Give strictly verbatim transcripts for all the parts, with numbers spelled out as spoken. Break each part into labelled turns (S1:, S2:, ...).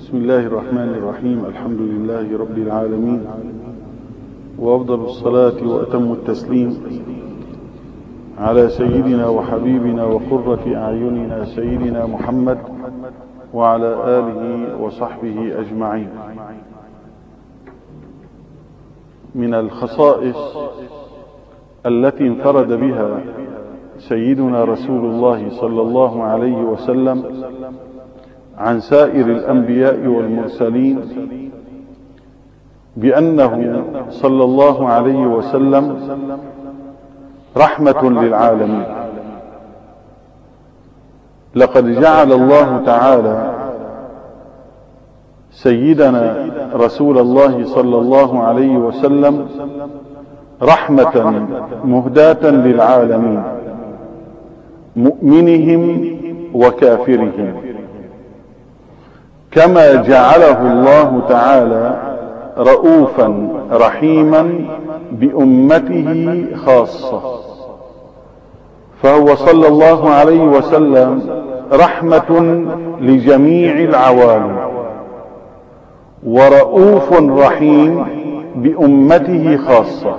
S1: بسم الله الرحمن الرحيم. الحمد لله رب العالمين، وأفضل الصلاة وأتم التسليم على سيدنا وحبيبنا وقرة أعيننا سيدنا محمد وعلى آله وصحبه أجمعين. من الخصائص التي انفرد بها سيدنا رسول الله صلى الله عليه وسلم عن سائر الأنبياء والمرسلين بأنه صلى الله عليه وسلم رحمة للعالمين. لقد جعل الله تعالى سيدنا رسول الله صلى الله عليه وسلم رحمة مهداة للعالمين، مؤمنهم وكافرهم، كما جعله الله تعالى رؤوفا رحيما بأمته خاصة. فهو صلى الله عليه وسلم رحمة لجميع العوالم، ورؤوف رحيم بأمته خاصة.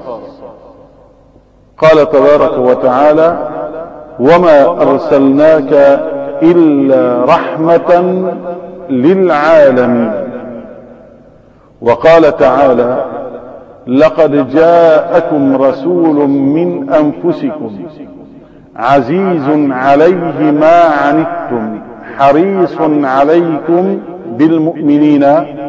S1: قال تبارك وتعالى: وما أرسلناك إلا رحمة للعالمين. وقال تعالى: لقد جاءكم رسول من أنفسكم عزيز عليه ما عنتم حريص عليكم بالمؤمنين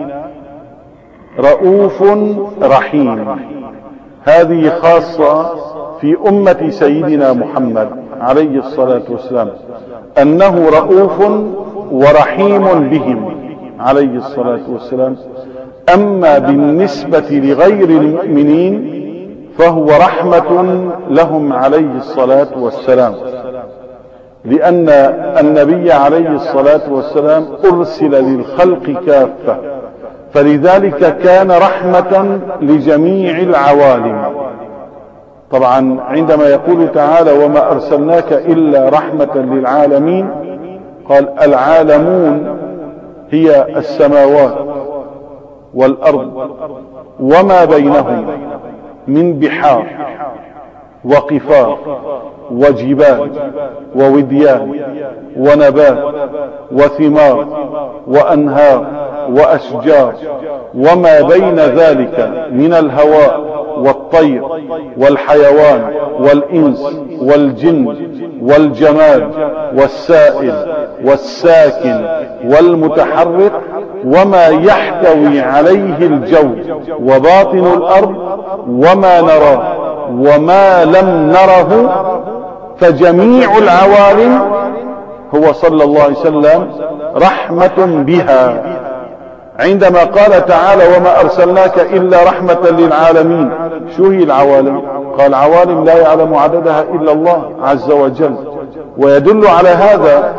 S1: رؤوف رحيم. هذه خاصة في أمة سيدنا محمد عليه الصلاة والسلام، أنه رؤوف ورحيم بهم عليه الصلاة والسلام. أما بالنسبة لغير المؤمنين فهو رحمة لهم عليه الصلاة والسلام، لأن النبي عليه الصلاة والسلام أرسل للخلق كافة، فلذلك كان رحمة لجميع العوالم. طبعا عندما يقول تعالى: وما أرسلناك إلا رحمة للعالمين، قال العالمون هي السماوات والأرض وما بينهم من بحار وقفار وجبال ووديان ونبات وثمار وأنهار وأشجار وما بين ذلك من الهواء والطير والحيوان والإنس والجن والجماد والسائل والساكن والمتحرك، وما يحتوي عليه الجو وباطن الأرض وما نراه وما لم نره، فجميع العوالم هو صلى الله عليه وسلم رحمة بها. عندما قال تعالى: وما أرسلناك إلا رحمة للعالمين، شو هي العوالم؟ قال: عوالم لا يعلم عددها إلا الله عز وجل. ويدل على هذا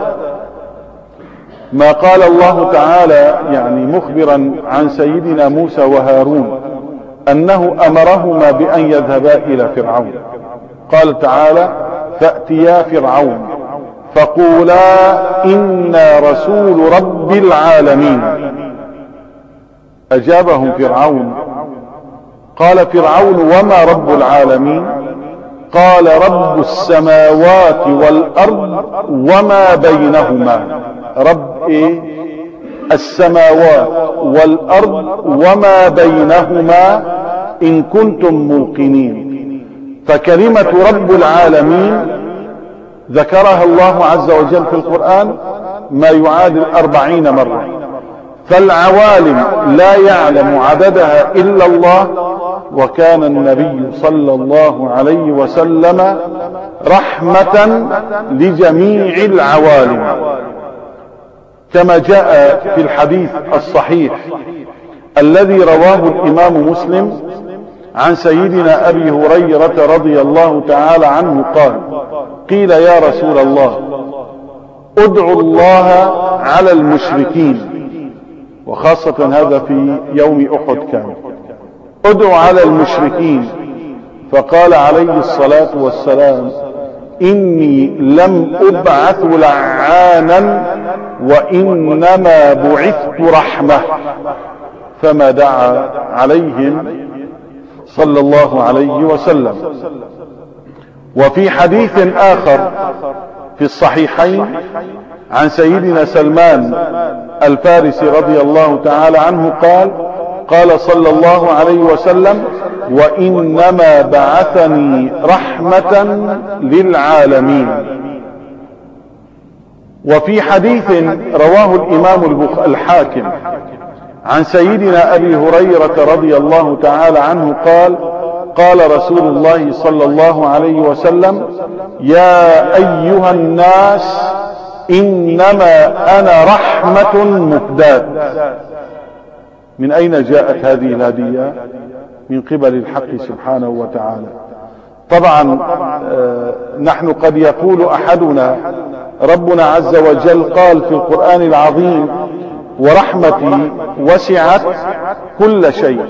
S1: ما قال الله تعالى يعني مخبرا عن سيدنا موسى وهارون أنه أمرهما بأن يذهبا إلى فرعون. قال تعالى: فأتيا فرعون فقولا إنا رسول رب العالمين. أجابهم فرعون. قال فرعون: وما رب العالمين؟ قال: رب السماوات والأرض وما بينهما. رب إيه؟ السماوات والأرض وما بينهما إن كنتم موقنين. فكلمة رب العالمين ذكرها الله عز وجل في القرآن ما يعادل أربعين مرة. فالعوالم لا يعلم عددها إلا الله، وكان النبي صلى الله عليه وسلم رحمة لجميع العوالم، كما جاء في الحديث الصحيح الذي رواه الإمام مسلم عن سيدنا أبي هريرة رضي الله تعالى عنه قال: قيل يا رسول الله ادعوا الله على المشركين، وخاصة هذا في يوم أحد كان، ادعوا على المشركين. فقال عليه الصلاة والسلام: إني لم أبعث لعانا وإنما بعثت رحمة، فما دعا عليهم صلى الله عليه وسلم. وفي حديث آخر في الصحيحين عن سيدنا سلمان الفارسي رضي الله تعالى عنه قال قال صلى الله عليه وسلم: وإنما بعثني رحمة للعالمين. وفي حديث رواه الإمام الحاكم عن سيدنا أبي هريرة رضي الله تعالى عنه قال قال رسول الله صلى الله عليه وسلم: يا أيها الناس إنما أنا رحمة مهداة. من أين جاءت هذه الهدية؟ من قبل الحق سبحانه وتعالى. طبعا آه نحن قد يقول أحدنا: ربنا عز وجل قال في القرآن العظيم: ورحمتي وسعت كل شيء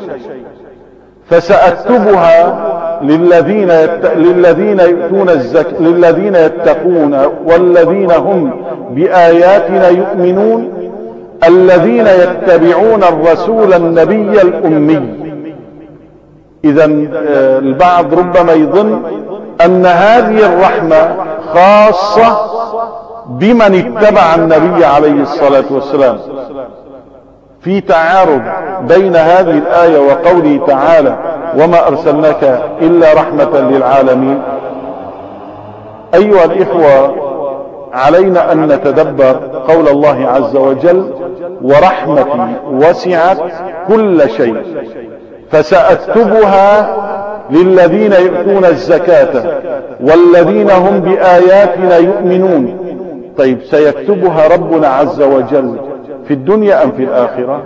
S1: فسأكتبها للذين يت... للذين يؤتون الزك... للذين يتقون والذين هم بآياتنا يؤمنون الذين يتبعون الرسول النبي الأمي. إذا البعض ربما يظن أن هذه الرحمة خاصة بمن اتبع النبي عليه الصلاة والسلام. في تعارض بين هذه الآية وقوله تعالى: وما أرسلناك إلا رحمة للعالمين. أيها الإخوة، علينا أن نتدبر قول الله عز وجل: ورحمتي وسعت كل شيء فسأكتبها للذين يؤتون الزكاة والذين هم بآياتنا يؤمنون. طيب، سيكتبها ربنا عز وجل في الدنيا أم في الآخرة؟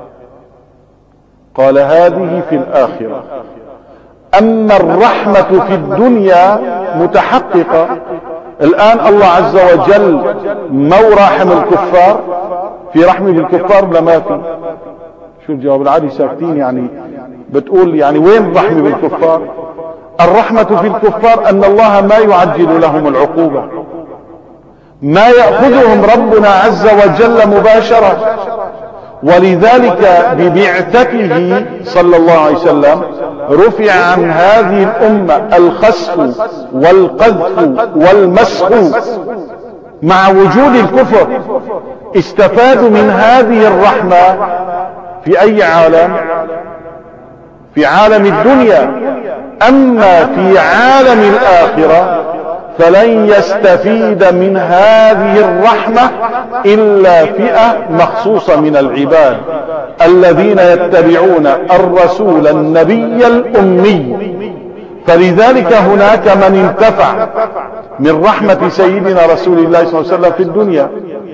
S1: قال: هذه في الآخرة. أما الرحمة في الدنيا متحققة. الآن الله عز وجل مو راحم الكفار، في رحمة بالكفار ولا ما في؟ شو الجواب العادي؟ ساكتين. يعني بتقول يعني وين الرحمة بالكفار؟ الرحمة في الكفار أن الله ما يعجل لهم العقوبة، ما يأخذهم ربنا عز وجل مباشرة. ولذلك ببعثته صلى الله عليه وسلم رفع عن هذه الأمة الخسف والقذف والمسخ. مع وجود الكفر استفادوا من هذه الرحمة في أي عالم؟ في عالم الدنيا. أما في عالم الآخرة فلن يستفيد من هذه الرحمة إلا فئة مخصوصة من العباد الذين يتبعون الرسول النبي الأمي. فلذلك هناك من انتفع من رحمة سيدنا رسول الله صلى الله عليه وسلم في الدنيا.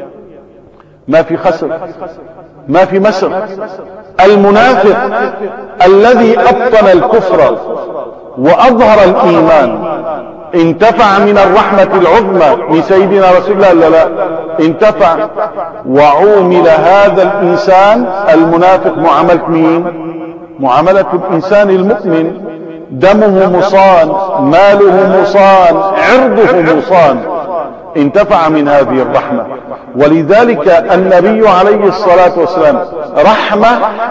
S1: ما في خسر، ما في مسر. المنافق الذي أبطن الكفر وأظهر الإيمان انتفع من الرحمة العظمى من سيدنا رسول الله لا لا انتفع. وعومل هذا الإنسان المنافق معاملة مين؟ معاملة الإنسان المؤمن. دمه مصان، ماله مصان، عرضه مصان. انتفع من هذه الرحمة. ولذلك النبي عليه الصلاة والسلام رحمة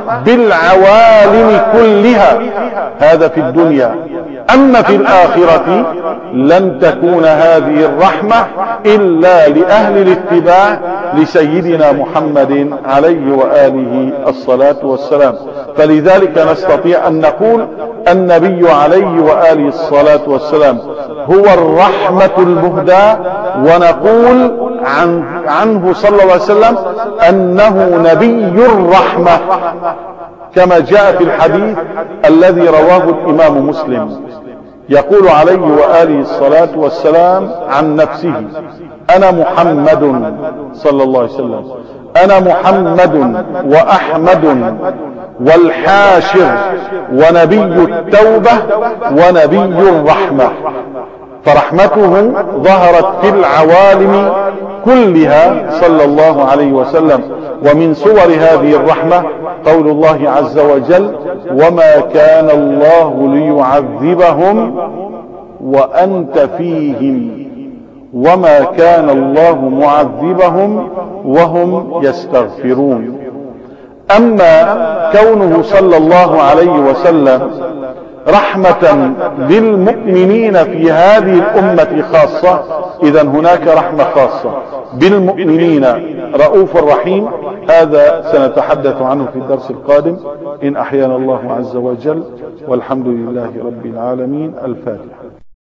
S1: بالعوالم كلها. هذا في الدنيا. أما في الآخرة لن تكون هذه الرحمة إلا لأهل الاتباع لسيدنا محمد عليه وآله الصلاة والسلام. فلذلك نستطيع أن نقول النبي عليه وآله الصلاة والسلام هو الرحمة المهداة، ونقول عن عنه صلى الله عليه وسلم أنه نبي الرحمة، كما جاء في الحديث الذي رواه الإمام مسلم. يقول عليه وآله الصلاة والسلام عن نفسه: أنا محمد صلى الله عليه وسلم، أنا محمد وأحمد والحاشر ونبي التوبة ونبي الرحمة. فرحمته ظهرت في العوالم كلها صلى الله عليه وسلم. ومن صور هذه الرحمة قول الله عز وجل: وما كان الله ليعذبهم وأنت فيهم وما كان الله معذبهم وهم يستغفرون. أما كونه صلى الله عليه وسلم رحمة بالمؤمنين في هذه الأمة خاصة، إذا هناك رحمة خاصة بالمؤمنين، رؤوف رحيم. هذا سنتحدث عنه في الدرس القادم إن أحيانا الله عز وجل، والحمد لله رب العالمين. الفاتحة.